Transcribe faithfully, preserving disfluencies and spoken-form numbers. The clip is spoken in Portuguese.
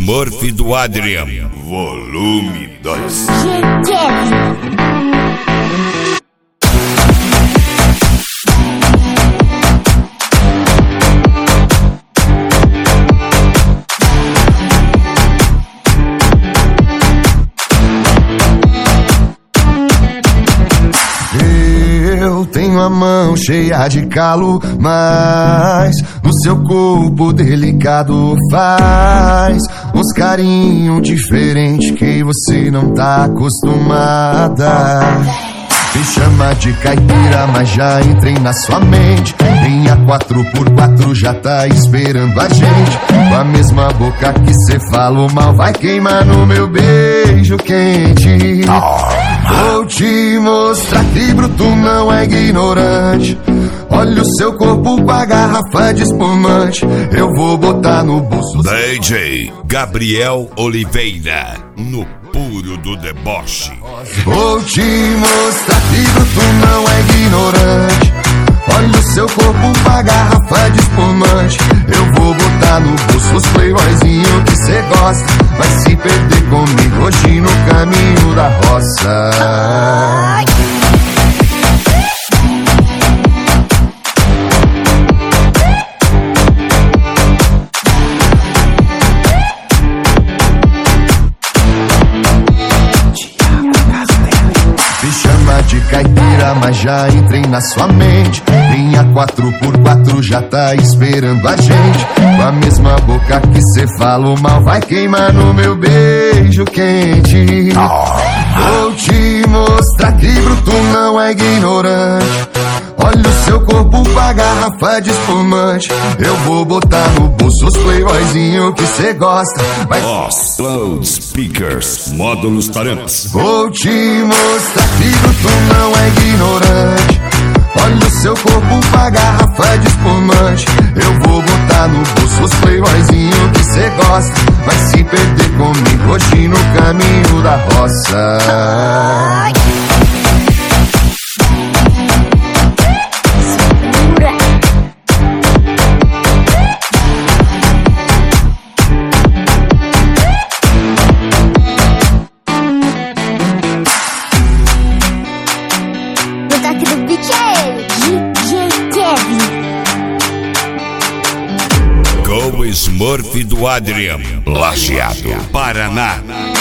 Smurf do Adrian, volume dois. Eu tenho a mão cheia de calo, mas no seu corpo delicado faz uns carinho diferente que você não tá acostumada. Me chama de caipira, mas já entrei na sua mente. Minha quatro por quatro já tá esperando a gente. Com a mesma boca que cê fala mal, vai queimar no meu beijo quente. Vou te mostrar que bruto não é ignorante. Olha o seu corpo com a garrafa de espumante. Eu vou botar no bolso. D J Gabriel Oliveira, no puro do deboche. Vou te mostrar que bruto não é ignorante. Olha o seu corpo com a garrafa de espumante. Eu vou botar no bolso os playboyzinho que cê gosta. Vai se perder comigo hoje no caminho da roça. De caipira, mas já entrei na sua mente. Minha quatro por quatro já tá esperando a gente. Com a mesma boca que cê fala mal, vai queimar no meu beijo quente. Vou te mostrar que bruto não é ignorante. Olha o seu corpo com a garrafa de espumante. Eu vou botar no bolso os playboyzinho que cê gosta. Vai... Boss, Loud Speakers, módulos talentos. Vou te mostrar que bruto não é ignorante. Olha o seu corpo com a garrafa de espumante. Eu vou botar no bolso os playboyzinho que cê gosta. Vai se perder comigo hoje no caminho da roça. Com o Smurf do Adrian, Lajeado, Paraná.